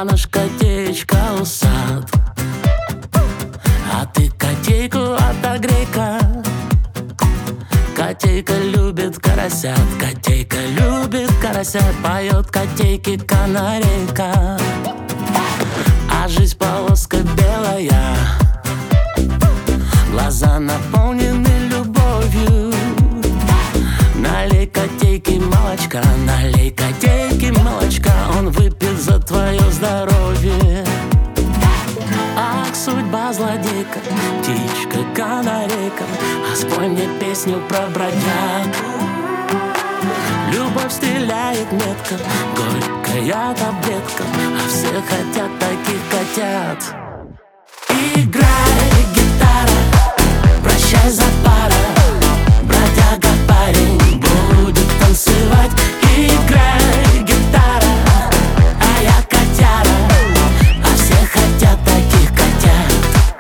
а наш котеечка усат. А ты котейку отогрей-ка. Котейка любит карасят, котейка любит карасят. Поет котейке канарейка. А жизнь полоска белая, глаза наполнены любовью. Налей котейке молочка, налей котейке молочка. Он выпьет за твое здоровье. Ах, судьба злодейка, птичка, канарейка, а спой мне песню про бродяг. Любовь стреляет метко, горькая таблетка, а все хотят таких котят. Играй, гитара, прощай за пара. Бродяга парень будет танцевать. Играй, гитара, а я котяра, а все хотят таких котят.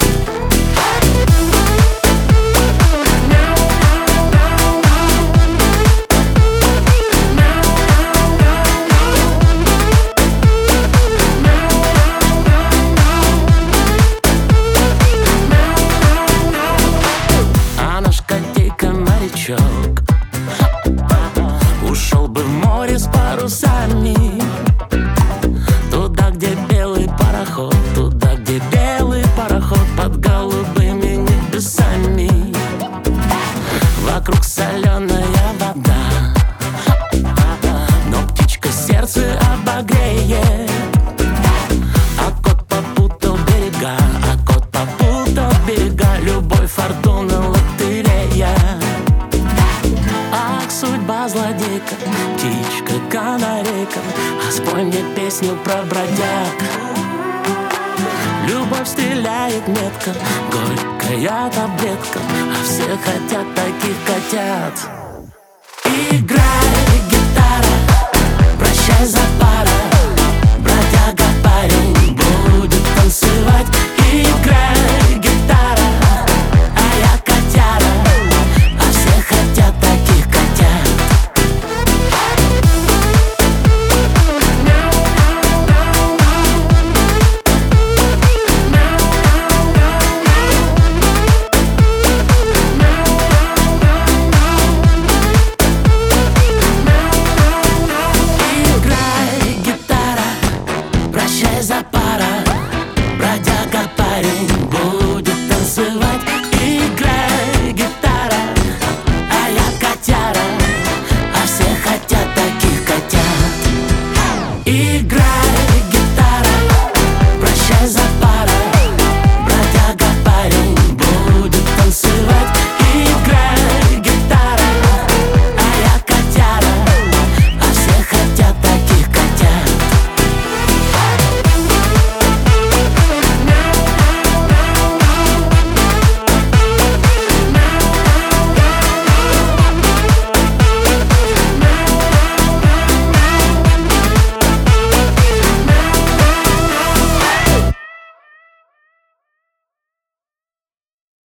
А наш котейка морячок ушел бы в море с парусами, туда, где белый пароход, туда, где белый пароход под голубыми небесами. Вокруг соленая вода, но птичка сердце обогреет. А кот попутал берега, а кот попутал берега. Любовь, фортуна, лотерея. Ах, судьба злодейка, птичка, канарейка, а спой мне песню про бродяг. Любовь стреляет метко, горькая таблетка, а все хотят таких котят.